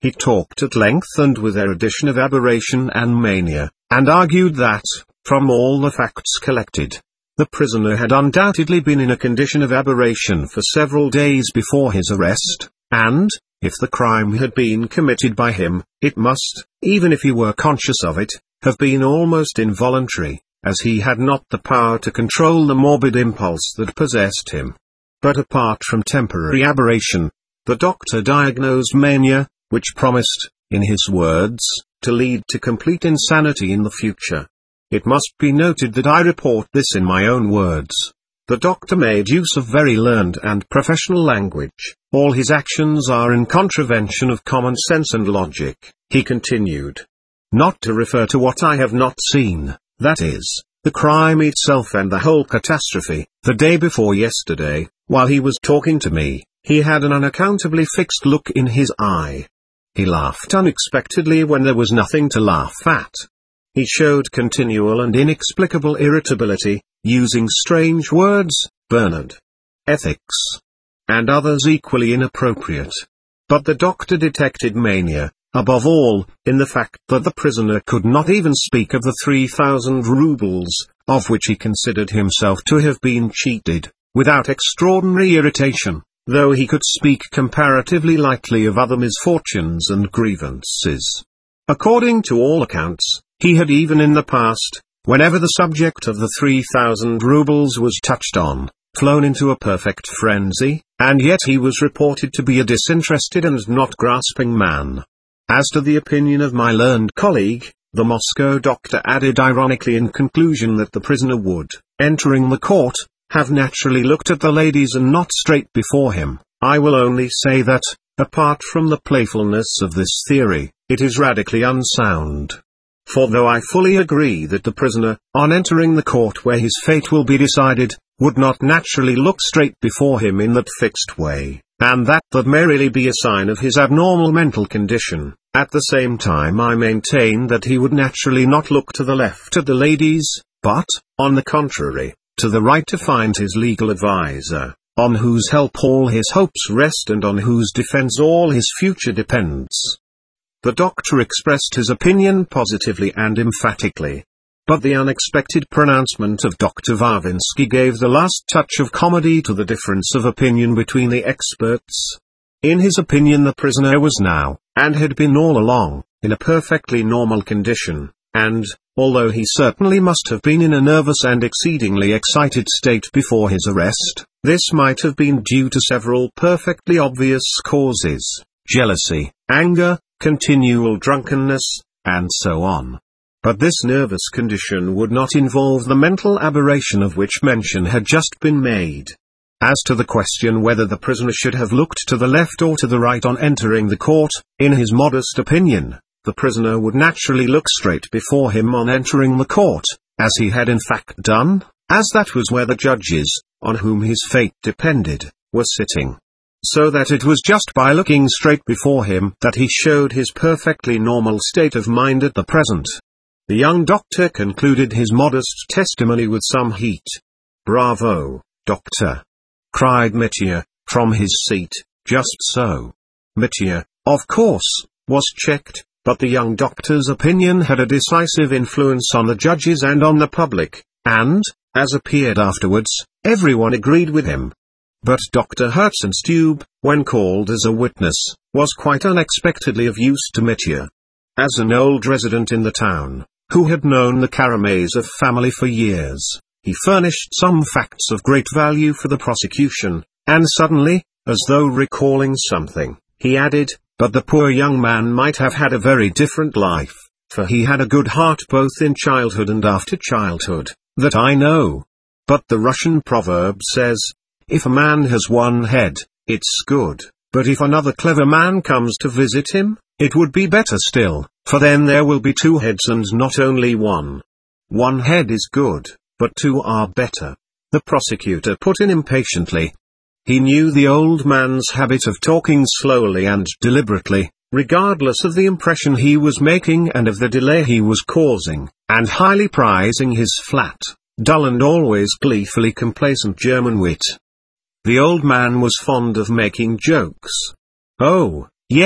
He talked at length and with erudition of aberration and mania, and argued that, from all the facts collected, the prisoner had undoubtedly been in a condition of aberration for several days before his arrest, and, if the crime had been committed by him, it must, even if he were conscious of it, have been almost involuntary, as he had not the power to control the morbid impulse that possessed him. But apart from temporary aberration, the doctor diagnosed mania, which promised, in his words, to lead to complete insanity in the future. It must be noted that I report this in my own words. The doctor made use of very learned and professional language. All his actions are in contravention of common sense and logic, he continued. Not to refer to what I have not seen, that is, the crime itself and the whole catastrophe, the day before yesterday, while he was talking to me, he had an unaccountably fixed look in his eye. He laughed unexpectedly when there was nothing to laugh at. He showed continual and inexplicable irritability, using strange words, Bernard, ethics, and others equally inappropriate. But the doctor detected mania, above all, in the fact that the prisoner could not even speak of the 3,000 rubles, of which he considered himself to have been cheated, without extraordinary irritation, though he could speak comparatively lightly of other misfortunes and grievances. According to all accounts, he had even in the past, whenever the subject of the 3,000 rubles was touched on, flown into a perfect frenzy, and yet he was reported to be a disinterested and not grasping man. As to the opinion of my learned colleague, the Moscow doctor added ironically in conclusion that the prisoner would, entering the court, have naturally looked at the ladies and not straight before him. I will only say that, apart from the playfulness of this theory, it is radically unsound. For though I fully agree that the prisoner, on entering the court where his fate will be decided, would not naturally look straight before him in that fixed way, and that may really be a sign of his abnormal mental condition, at the same time I maintain that he would naturally not look to the left at the ladies, but, on the contrary, to the right to find his legal adviser, on whose help all his hopes rest and on whose defense all his future depends. The doctor expressed his opinion positively and emphatically. But the unexpected pronouncement of Dr. Varvinsky gave the last touch of comedy to the difference of opinion between the experts. In his opinion the prisoner was now, and had been all along, in a perfectly normal condition, and, although he certainly must have been in a nervous and exceedingly excited state before his arrest, this might have been due to several perfectly obvious causes: jealousy, anger, continual drunkenness, and so on. But this nervous condition would not involve the mental aberration of which mention had just been made. As to the question whether the prisoner should have looked to the left or to the right on entering the court, in his modest opinion, the prisoner would naturally look straight before him on entering the court, as he had in fact done, as that was where the judges, on whom his fate depended, were sitting. So that it was just by looking straight before him that he showed his perfectly normal state of mind at the present. The young doctor concluded his modest testimony with some heat. "Bravo, doctor!" cried Mitya, from his seat. "Just so." Mitya, of course, was checked, but the young doctor's opinion had a decisive influence on the judges and on the public, and, as appeared afterwards, everyone agreed with him. But Dr. Herzenstube, when called as a witness, was quite unexpectedly of use to Mitya. As an old resident in the town, who had known the Karamazov family for years, he furnished some facts of great value for the prosecution, and suddenly, as though recalling something, he added, "But the poor young man might have had a very different life, for he had a good heart both in childhood and after childhood, that I know. But the Russian proverb says, if a man has one head, it's good, but if another clever man comes to visit him, it would be better still, for then there will be two heads and not only one. One head is good, but two are better," the prosecutor put in impatiently. He knew the old man's habit of talking slowly and deliberately, regardless of the impression he was making and of the delay he was causing, and highly prizing his flat, dull and always gleefully complacent German wit. The old man was fond of making jokes. "Oh, yes,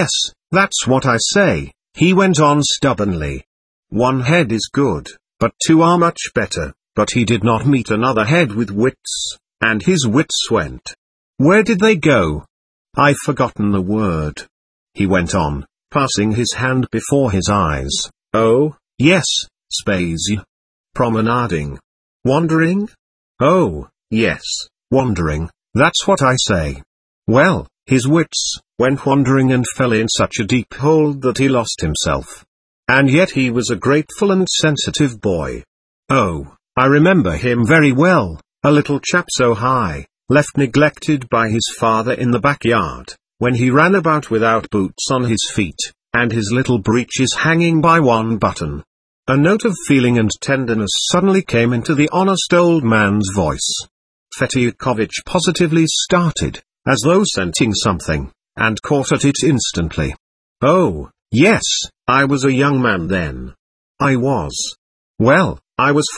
That's what I say, he went on stubbornly. One head is good, but two are much better. But he did not meet another head with wits, and his wits went. Where did they go? I've forgotten the word. He went on, passing his hand before his eyes. Oh, yes, spazy. Promenading. Wandering? Oh, yes, wandering, that's what I say. Well, his wits went wandering and fell in such a deep hole that he lost himself. And yet he was a grateful and sensitive boy. Oh, I remember him very well, a little chap so high, left neglected by his father in the backyard, when he ran about without boots on his feet, and his little breeches hanging by one button. A note of feeling and tenderness suddenly came into the honest old man's voice. Fetyukovitch positively started, as though scenting something, and caught at it instantly. Oh, yes, I was a young man then. I was. Well, I was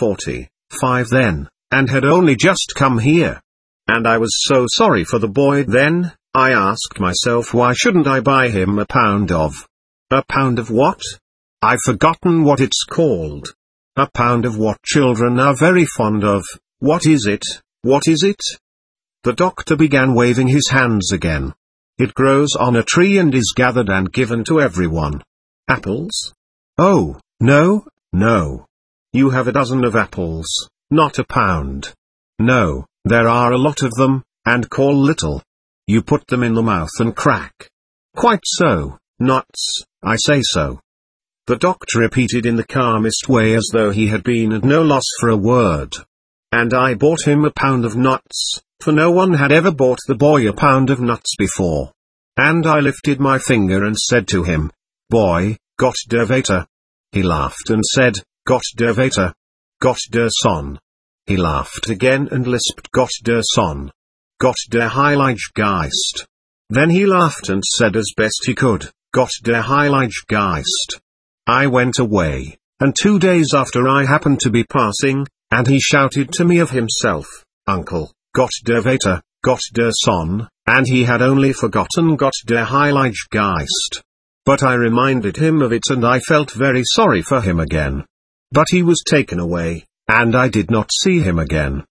45 then, and had only just come here. And I was so sorry for the boy then, I asked myself why shouldn't I buy him a pound of... A pound of what? I've forgotten what it's called. A pound of what children are very fond of. What is it? What is it? The doctor began waving his hands again. It grows on a tree and is gathered and given to everyone. Apples? Oh, no, no. You have a dozen of apples, not a pound. No, there are a lot of them, and call little. You put them in the mouth and crack. Quite so, nuts, I say so. The doctor repeated in the calmest way as though he had been at no loss for a word. And I bought him a pound of nuts, for no one had ever bought the boy a pound of nuts before. And I lifted my finger and said to him, Boy, Gott der Vater. He laughed and said, Gott der Vater. Gott der Son. He laughed again and lisped Gott der Son. Gott der Heilige Geist. Then he laughed and said as best he could, Gott der Heilige Geist. I went away, and 2 days after I happened to be passing, and he shouted to me of himself, Uncle, Gott der Vater, Gott der Son, and he had only forgotten Gott der Heilige Geist. But I reminded him of it and I felt very sorry for him again. But he was taken away, and I did not see him again.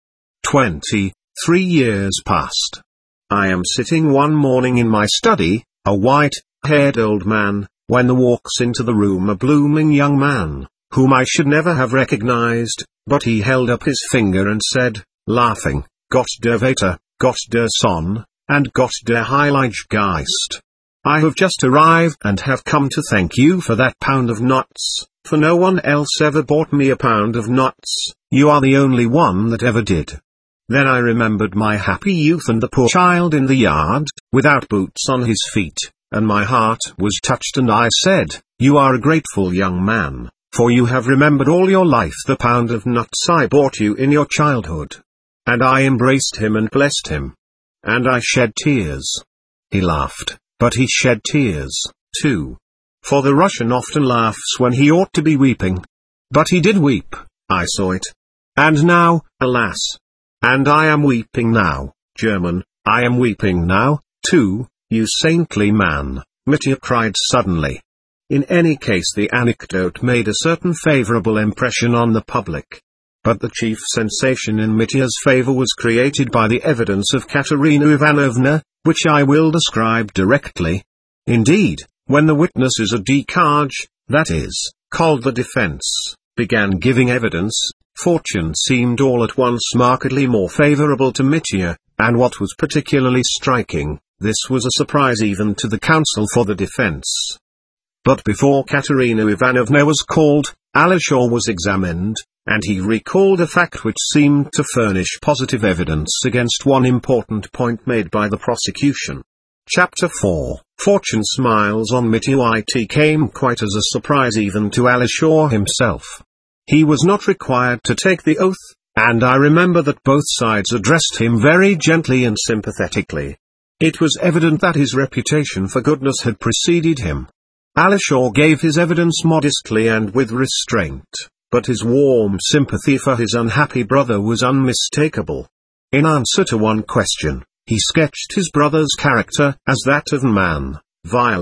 23 years passed. I am sitting one morning in my study, a white-haired old man, when there walks into the room a blooming young man, whom I should never have recognized, but he held up his finger and said, laughing, Gott der Vater, Gott der Son, and Gott der Heilige Geist. I have just arrived and have come to thank you for that pound of nuts, for no one else ever bought me a pound of nuts, you are the only one that ever did. Then I remembered my happy youth and the poor child in the yard, without boots on his feet, and my heart was touched and I said, You are a grateful young man, for you have remembered all your life the pound of nuts I bought you in your childhood. And I embraced him and blessed him. And I shed tears. He laughed. But he shed tears, too. For the Russian often laughs when he ought to be weeping. But he did weep, I saw it. And now, alas! And I am weeping now, German, I am weeping now, too, you saintly man, Mitya cried suddenly. In any case the anecdote made a certain favorable impression on the public. But the chief sensation in Mitya's favor was created by the evidence of Katerina Ivanovna, which I will describe directly. Indeed, when the witnesses of Dekage, that is, called the defense, began giving evidence, fortune seemed all at once markedly more favorable to Mitya, and what was particularly striking, this was a surprise even to the counsel for the defense. But before Katerina Ivanovna was called, Alisher was examined, and he recalled a fact which seemed to furnish positive evidence against one important point made by the prosecution. Chapter 4 Fortune smiles on Mitya. It came quite as a surprise even to Alisher himself. He was not required to take the oath, and I remember that both sides addressed him very gently and sympathetically. It was evident that his reputation for goodness had preceded him. Alisher gave his evidence modestly and with restraint, but his warm sympathy for his unhappy brother was unmistakable. In answer to one question, he sketched his brother's character as that of a man, violent,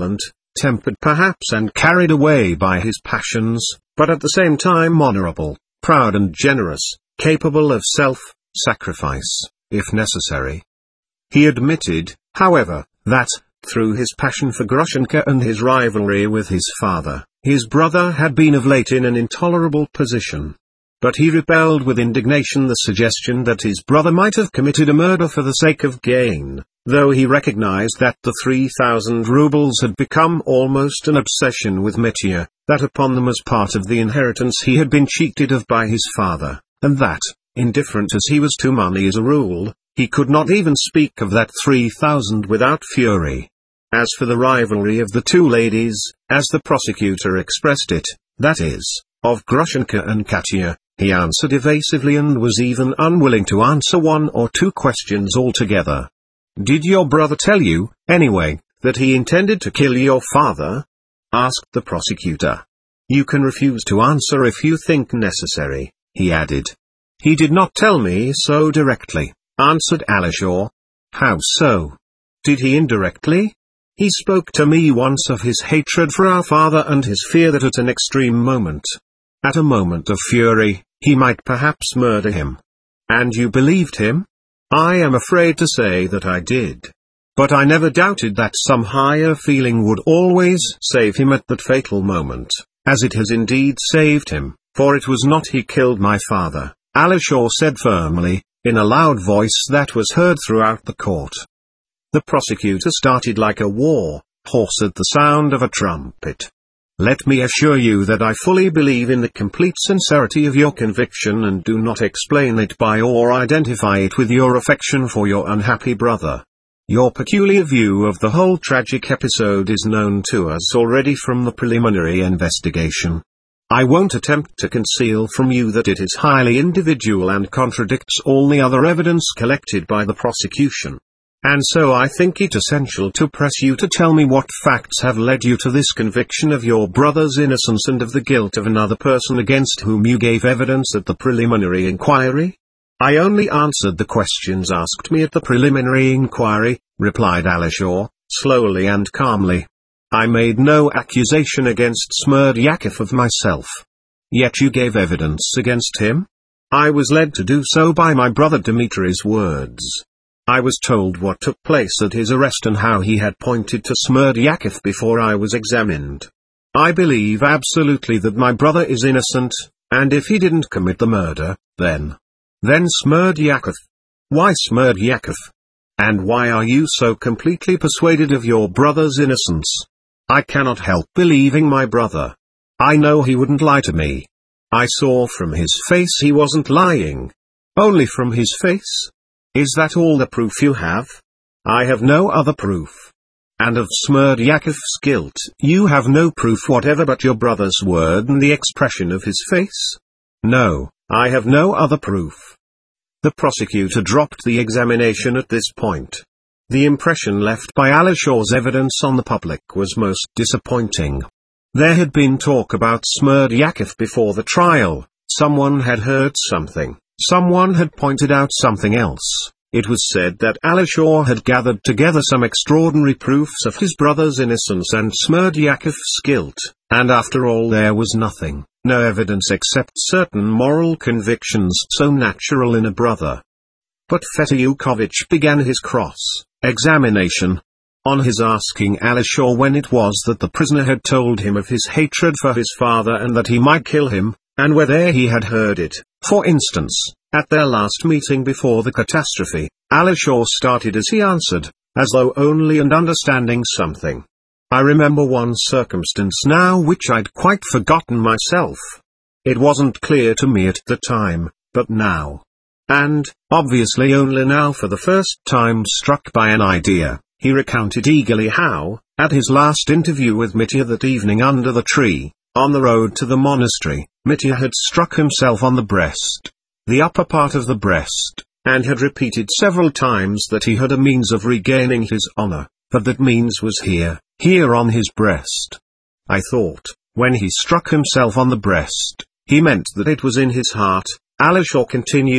tempered perhaps and carried away by his passions, but at the same time honorable, proud and generous, capable of self-sacrifice, if necessary. He admitted, however, that, through his passion for Grushenka and his rivalry with his father, his brother had been of late in an intolerable position. But he repelled with indignation the suggestion that his brother might have committed a murder for the sake of gain, though he recognized that the 3,000 rubles had become almost an obsession with Mitya, that upon them as part of the inheritance he had been cheated of by his father, and that, indifferent as he was to money as a rule, he could not even speak of that 3,000 without fury. As for the rivalry of the two ladies, as the prosecutor expressed it, that is, of Grushenka and Katya, he answered evasively and was even unwilling to answer one or two questions altogether. "Did your brother tell you, anyway, that he intended to kill your father?" asked the prosecutor. "You can refuse to answer if you think necessary," he added. "He did not tell me so directly," answered Alisher. "How so?" "Did he indirectly? He spoke to me once of his hatred for our father and his fear that at an extreme moment, at a moment of fury, he might perhaps murder him." "And you believed him?" "I am afraid to say that I did. But I never doubted that some higher feeling would always save him at that fatal moment, as it has indeed saved him, for it was not he killed my father," Alisher said firmly, in a loud voice that was heard throughout the court. The prosecutor started like a war horse at the sound of a trumpet. "Let me assure you that I fully believe in the complete sincerity of your conviction and do not explain it by or identify it with your affection for your unhappy brother. Your peculiar view of the whole tragic episode is known to us already from the preliminary investigation. I won't attempt to conceal from you that it is highly individual and contradicts all the other evidence collected by the prosecution. And so I think it essential to press you to tell me what facts have led you to this conviction of your brother's innocence and of the guilt of another person against whom you gave evidence at the preliminary inquiry?" "I only answered the questions asked me at the preliminary inquiry," replied Alisher, slowly and calmly. "I made no accusation against Smerdyakov of myself." "Yet you gave evidence against him?" "I was led to do so by my brother Dmitri's words. I was told what took place at his arrest and how he had pointed to Smerdyakov before I was examined. I believe absolutely that my brother is innocent, and if he didn't commit the murder, then Smerdyakov." "Why Smerdyakov? And why are you so completely persuaded of your brother's innocence?" "I cannot help believing my brother. I know he wouldn't lie to me. I saw from his face he wasn't lying." "Only from his face? Is that all the proof you have?" "I have no other proof." "And of Smerdyakov's guilt you have no proof whatever but your brother's word and the expression of his face?" "No, I have no other proof." The prosecutor dropped the examination at this point. The impression left by Alisher's evidence on the public was most disappointing. There had been talk about Smerdyakov before the trial, someone had heard something. Someone had pointed out something else. It was said that Alisher had gathered together some extraordinary proofs of his brother's innocence and Smerdyakov's guilt, and after all there was nothing, no evidence except certain moral convictions so natural in a brother. But Fetyukovitch began his cross-examination. On his asking Alisher when it was that the prisoner had told him of his hatred for his father and that he might kill him, and whether he had heard it, for instance, at their last meeting before the catastrophe, Alisher started as he answered, as though only and understanding something. "I remember one circumstance now which I'd quite forgotten myself. It wasn't clear to me at the time, but now. And, obviously only now for the first time struck by an idea, he recounted eagerly how, at his last interview with Mitya that evening under the tree, on the road to the monastery, Mitya had struck himself on the breast, the upper part of the breast, and had repeated several times that he had a means of regaining his honor, but that means was here on his breast. I thought, when he struck himself on the breast, he meant that it was in his heart," Alisher continued,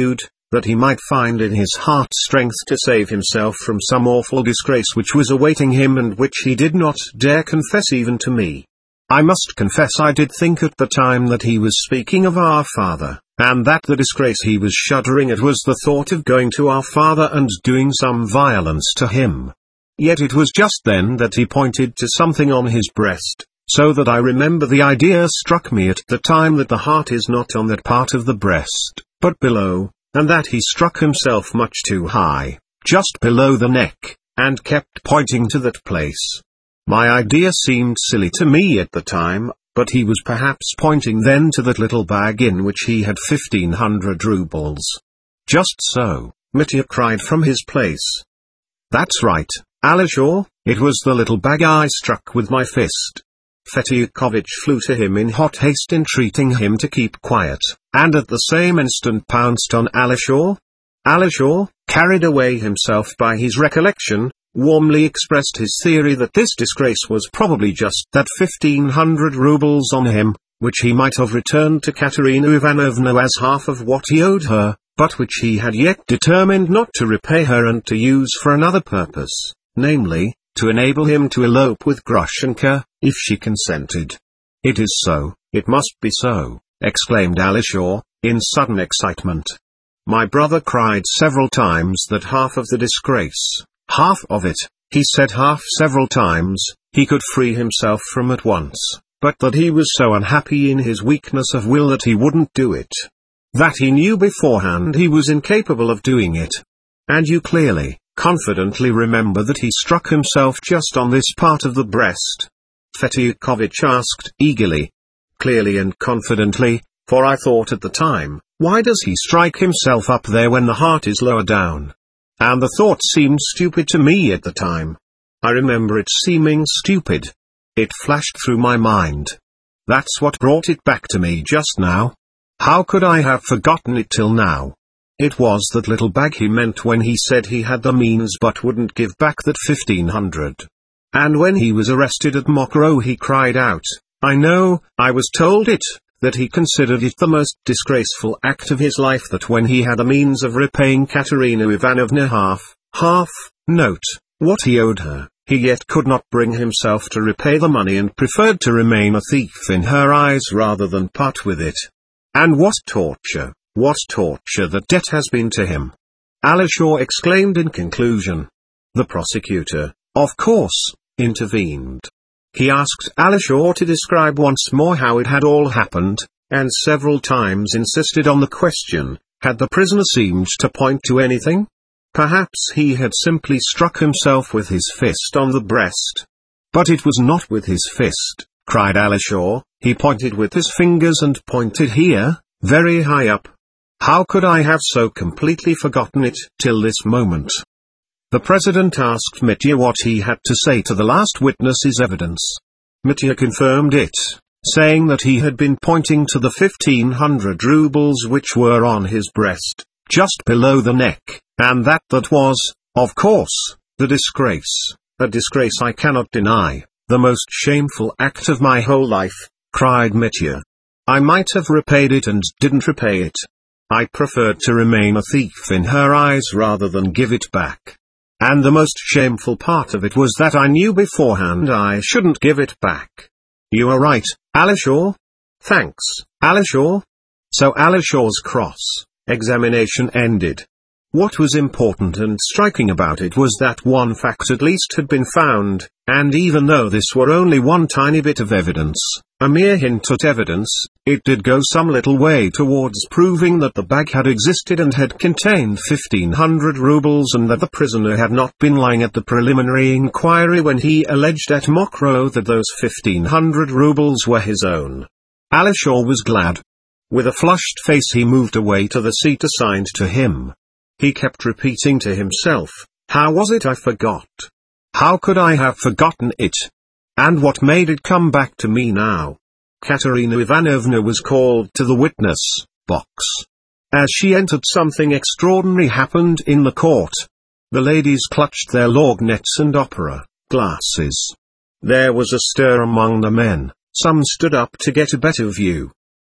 that he might find in his heart strength to save himself from some awful disgrace which was awaiting him and which he did not dare confess even to me. I must confess I did think at the time that he was speaking of our father, and that the disgrace he was shuddering at was the thought of going to our father and doing some violence to him. Yet it was just then that he pointed to something on his breast, so that I remember the idea struck me at the time that the heart is not on that part of the breast, but below, and that he struck himself much too high, just below the neck, and kept pointing to that place. My idea seemed silly to me at the time, but he was perhaps pointing then to that little bag in which he had 1,500 roubles. Just so, Mitya cried from his place. That's right, Alisher, it was the little bag I struck with my fist. Fetyukovich flew to him in hot haste entreating him to keep quiet, and at the same instant pounced on Alisher. Alisher, carried away himself by his recollection, warmly expressed his theory that this disgrace was probably just that 1,500 roubles on him, which he might have returned to Katerina Ivanovna as half of what he owed her, but which he had yet determined not to repay her and to use for another purpose, namely, to enable him to elope with Grushenka, if she consented. It is so, it must be so, exclaimed Alisher, in sudden excitement. My brother cried several times that half of the disgrace, half of it, he said half several times, he could free himself from at once, but that he was so unhappy in his weakness of will that he wouldn't do it. That he knew beforehand he was incapable of doing it. And you clearly, confidently remember that he struck himself just on this part of the breast? Fetyukovich asked eagerly. Clearly and confidently, for I thought at the time, why does he strike himself up there when the heart is lower down? And the thought seemed stupid to me at the time. I remember it seeming stupid. It flashed through my mind. That's what brought it back to me just now. How could I have forgotten it till now? It was that little bag he meant when he said he had the means but wouldn't give back that 1,500. And when he was arrested at Mokroe he cried out, I know, I was told it, that he considered it the most disgraceful act of his life that when he had a means of repaying Katerina Ivanovna half, note, what he owed her, he yet could not bring himself to repay the money and preferred to remain a thief in her eyes rather than part with it. And what torture that debt has been to him! Alisher exclaimed in conclusion. The prosecutor, of course, intervened. He asked Alisher to describe once more how it had all happened, and several times insisted on the question, had the prisoner seemed to point to anything? Perhaps he had simply struck himself with his fist on the breast. But it was not with his fist, cried Alisher, he pointed with his fingers and pointed here, very high up. How could I have so completely forgotten it till this moment? The president asked Mitya what he had to say to the last witness's evidence. Mitya confirmed it, saying that he had been pointing to the 1,500 roubles which were on his breast, just below the neck, and that was, of course, the disgrace, a disgrace I cannot deny, the most shameful act of my whole life, cried Mitya. I might have repaid it and didn't repay it. I preferred to remain a thief in her eyes rather than give it back. And the most shameful part of it was that I knew beforehand I shouldn't give it back. You are right, Alisher. Thanks, Alisher. So Alisher's cross-examination ended. What was important and striking about it was that one fact at least had been found, and even though this were only one tiny bit of evidence, a mere hint at evidence, it did go some little way towards proving that the bag had existed and had contained 1,500 roubles and that the prisoner had not been lying at the preliminary inquiry when he alleged at Mokroe that those 1,500 roubles were his own. Alisher was glad. With a flushed face he moved away to the seat assigned to him. He kept repeating to himself, how was it I forgot? How could I have forgotten it? And what made it come back to me now? Katerina Ivanovna was called to the witness box. As she entered, something extraordinary happened in the court. The ladies clutched their lorgnets and opera glasses. There was a stir among the men, some stood up to get a better view.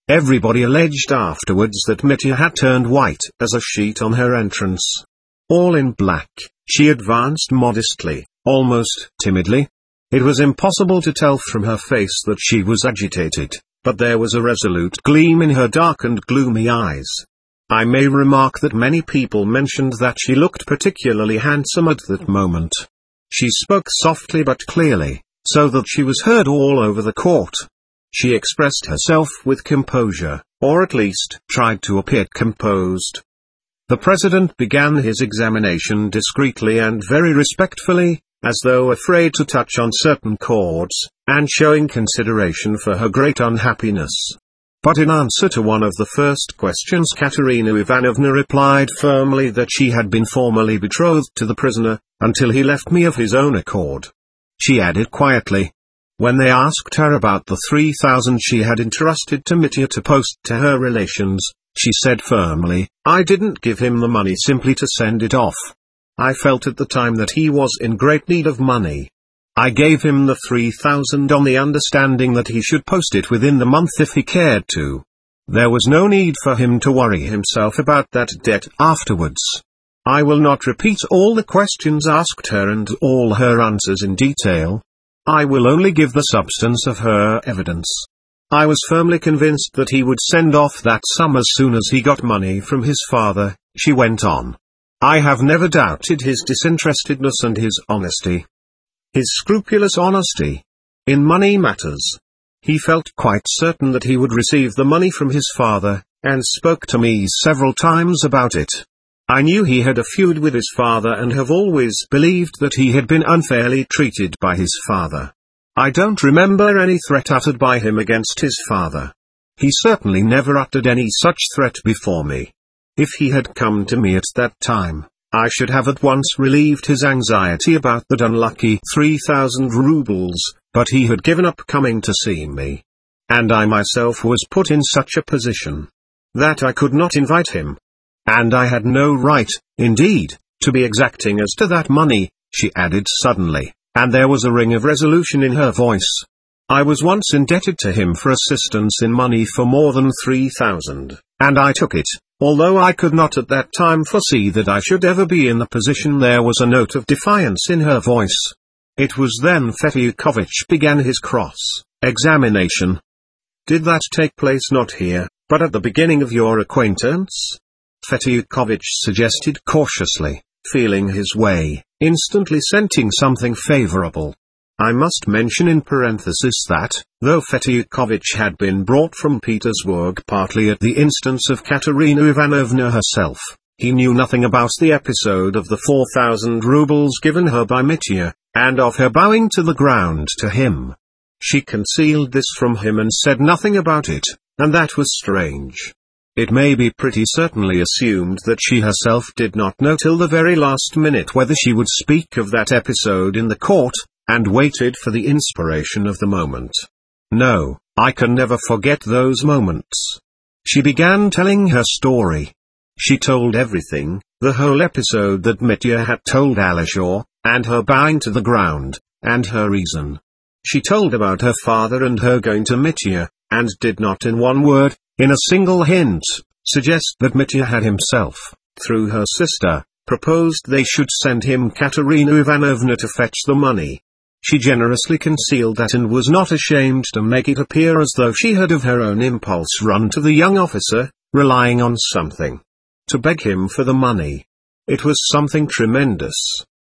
Everybody alleged afterwards that Mitya had turned white as a sheet on her entrance. All in black, she advanced modestly, almost timidly. It was impossible to tell from her face that she was agitated, but there was a resolute gleam in her dark and gloomy eyes. I may remark that many people mentioned that she looked particularly handsome at that moment. She spoke softly but clearly, so that she was heard all over the court. She expressed herself with composure, or at least tried to appear composed. The president began his examination discreetly and very respectfully, as though afraid to touch on certain chords, and showing consideration for her great unhappiness. But in answer to one of the first questions, Katerina Ivanovna replied firmly that she had been formally betrothed to the prisoner, until he left me of his own accord. She added quietly, when they asked her about the 3,000 she had entrusted to Mitya to post to her relations, she said firmly, I didn't give him the money simply to send it off. I felt at the time that he was in great need of money. I gave him the 3,000 on the understanding that he should post it within the month if he cared to. There was no need for him to worry himself about that debt afterwards. I will not repeat all the questions asked her and all her answers in detail. I will only give the substance of her evidence. I was firmly convinced that he would send off that sum as soon as he got money from his father, she went on. I have never doubted his disinterestedness and his honesty. His scrupulous honesty in money matters. He felt quite certain that he would receive the money from his father, and spoke to me several times about it. I knew he had a feud with his father and have always believed that he had been unfairly treated by his father. I don't remember any threat uttered by him against his father. He certainly never uttered any such threat before me. If he had come to me at that time, I should have at once relieved his anxiety about that unlucky 3,000 rubles, but he had given up coming to see me. And I myself was put in such a position that I could not invite him. And I had no right, indeed, to be exacting as to that money, she added suddenly, and there was a ring of resolution in her voice. I was once indebted to him for assistance in money for more than 3,000, and I took it, although I could not at that time foresee that I should ever be in the position. There was a note of defiance in her voice. It was then Fetyukovitch began his cross-examination. Did that take place not here, but at the beginning of your acquaintance? Fetyukovitch suggested cautiously, feeling his way, instantly scenting something favorable. I must mention in parenthesis that, though Fetyukovitch had been brought from Petersburg partly at the instance of Katerina Ivanovna herself, he knew nothing about the episode of the 4,000 rubles given her by Mitya, and of her bowing to the ground to him. She concealed this from him and said nothing about it, and that was strange. It may be pretty certainly assumed that she herself did not know till the very last minute whether she would speak of that episode in the court, and waited for the inspiration of the moment. No, I can never forget those moments. She began telling her story. She told everything, the whole episode that Mitya had told Alisher, and her bowing to the ground, and her reason. She told about her father and her going to Mitya, and did not in one word, in a single hint, suggest that Mitya had himself, through her sister, proposed they should send him Katerina Ivanovna to fetch the money. She generously concealed that and was not ashamed to make it appear as though she had of her own impulse run to the young officer, relying on something, to beg him for the money. It was something tremendous.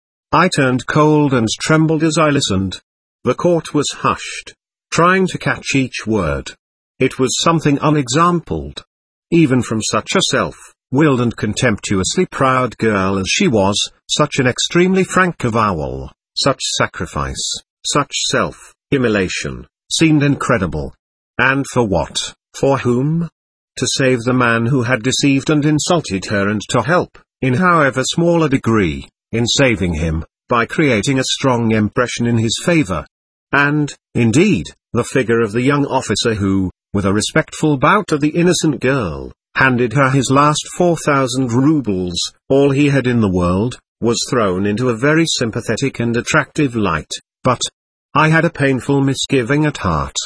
I turned cold and trembled as I listened. The court was hushed, trying to catch each word. It was something unexampled. Even from such a self-willed and contemptuously proud girl as she was, such an extremely frank avowal, such sacrifice, such self-immolation, seemed incredible. And for what, for whom? To save the man who had deceived and insulted her, and to help, in however small a degree, in saving him, by creating a strong impression in his favor. And, indeed, the figure of the young officer who, with a respectful bow to the innocent girl, handed her his last 4,000 rubles, all he had in the world, was thrown into a very sympathetic and attractive light. But I had a painful misgiving at heart.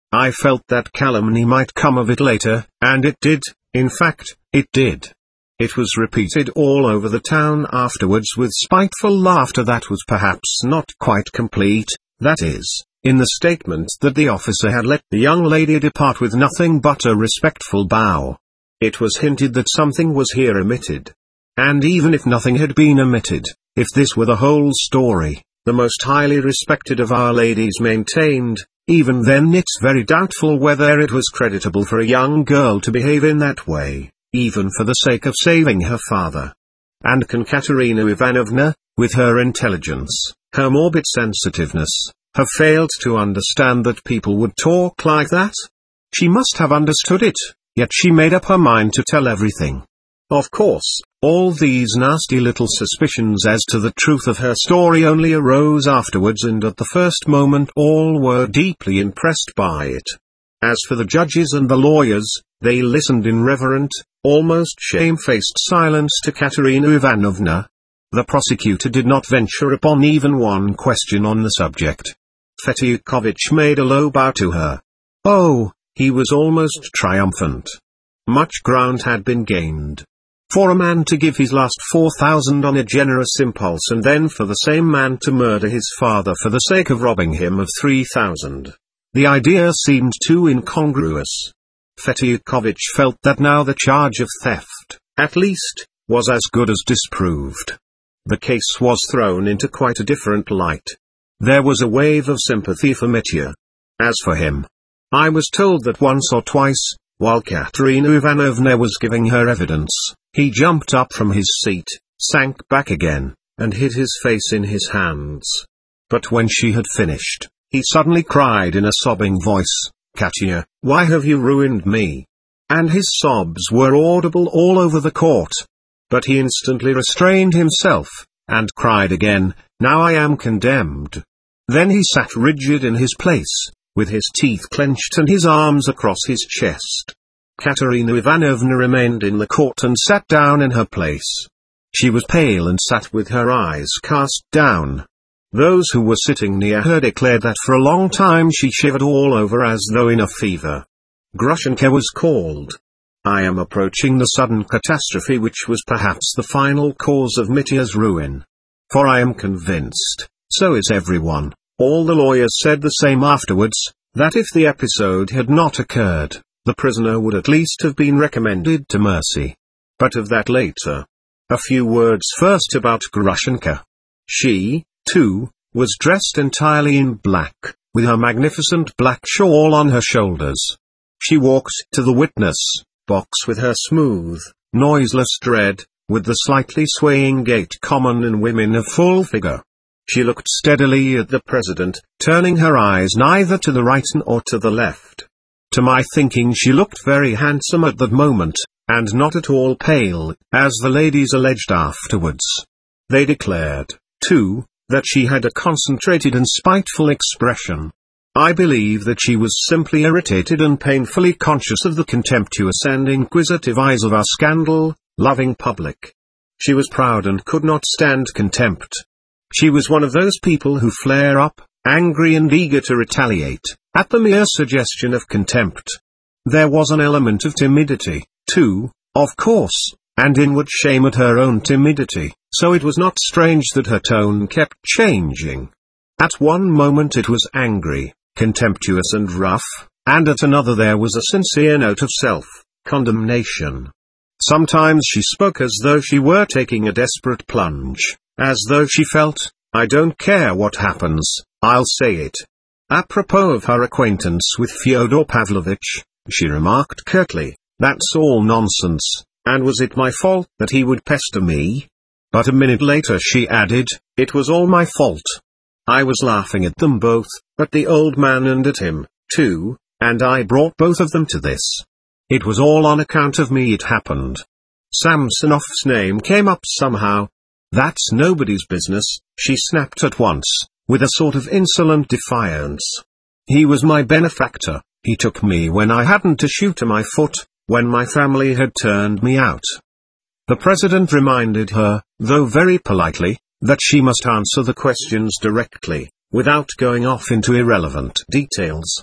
I felt that calumny might come of it later, and it did. In fact, it did. It was repeated all over the town afterwards with spiteful laughter that was perhaps not quite complete, that is, in the statement that the officer had let the young lady depart with nothing but a respectful bow. It was hinted that something was here omitted. And even if nothing had been omitted, if this were the whole story, the most highly respected of our ladies maintained, even then it's very doubtful whether it was creditable for a young girl to behave in that way, even for the sake of saving her father. And can Katerina Ivanovna, with her intelligence, her morbid sensitiveness, have failed to understand that people would talk like that? She must have understood it, yet she made up her mind to tell everything. Of course, all these nasty little suspicions as to the truth of her story only arose afterwards, and at the first moment all were deeply impressed by it. As for the judges and the lawyers, they listened in reverent, almost shamefaced silence to Katerina Ivanovna. The prosecutor did not venture upon even one question on the subject. Fetyukovitch made a low bow to her. Oh, he was almost triumphant. Much ground had been gained. For a man to give his last 4,000 on a generous impulse, and then for the same man to murder his father for the sake of robbing him of 3,000. The idea seemed too incongruous. Fetyukovitch felt that now the charge of theft, at least, was as good as disproved. The case was thrown into quite a different light. There was a wave of sympathy for Mitya. As for him, I was told that once or twice, while Katerina Ivanovna was giving her evidence, he jumped up from his seat, sank back again, and hid his face in his hands. But when she had finished, he suddenly cried in a sobbing voice, "Katya, why have you ruined me?" And his sobs were audible all over the court. But he instantly restrained himself, and cried again, "Now I am condemned." Then he sat rigid in his place, with his teeth clenched and his arms across his chest. Katerina Ivanovna remained in the court and sat down in her place. She was pale and sat with her eyes cast down. Those who were sitting near her declared that for a long time she shivered all over as though in a fever. Grushenka was called. I am approaching the sudden catastrophe which was perhaps the final cause of Mitya's ruin. For I am convinced, so is everyone, all the lawyers said the same afterwards, that if the episode had not occurred, the prisoner would at least have been recommended to mercy. But of that later. A few words first about Grushenka. She, too, was dressed entirely in black, with her magnificent black shawl on her shoulders. She walked to the witness box with her smooth, noiseless tread, with the slightly swaying gait common in women of full figure. She looked steadily at the president, turning her eyes neither to the right nor to the left. To my thinking she looked very handsome at that moment, and not at all pale, as the ladies alleged afterwards. They declared, too, that she had a concentrated and spiteful expression. I believe that she was simply irritated and painfully conscious of the contemptuous and inquisitive eyes of our scandal-loving public. She was proud and could not stand contempt. She was one of those people who flare up, angry and eager to retaliate, at the mere suggestion of contempt. There was an element of timidity, too, of course, and inward shame at her own timidity, so it was not strange that her tone kept changing. At one moment it was angry, contemptuous and rough, and at another there was a sincere note of self-condemnation. Sometimes she spoke as though she were taking a desperate plunge, as though she felt, I don't care what happens, I'll say it. Apropos of her acquaintance with Fyodor Pavlovitch, she remarked curtly, that's all nonsense, and was it my fault that he would pester me? But a minute later she added, it was all my fault. I was laughing at them both, at the old man and at him, too, and I brought both of them to this. It was all on account of me it happened. Samsonov's name came up somehow. That's nobody's business, she snapped at once, with a sort of insolent defiance. He was my benefactor, he took me when I hadn't a shoe to my foot, when my family had turned me out. The president reminded her, though very politely, that she must answer the questions directly, without going off into irrelevant details.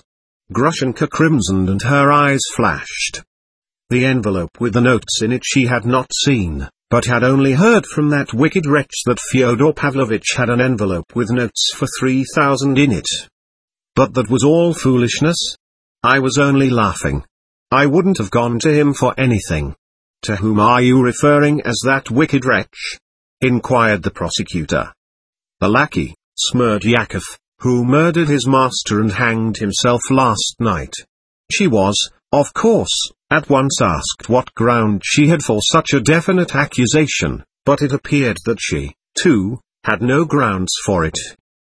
Grushenka crimsoned and her eyes flashed. The envelope with the notes in it she had not seen, but had only heard from that wicked wretch that Fyodor Pavlovitch had an envelope with notes for 3,000 in it. But that was all foolishness. I was only laughing. I wouldn't have gone to him for anything. To whom are you referring as that wicked wretch? Inquired the prosecutor. The lackey, Smerdyakov, who murdered his master and hanged himself last night. She was, of course, at once asked what ground she had for such a definite accusation, but it appeared that she, too, had no grounds for it.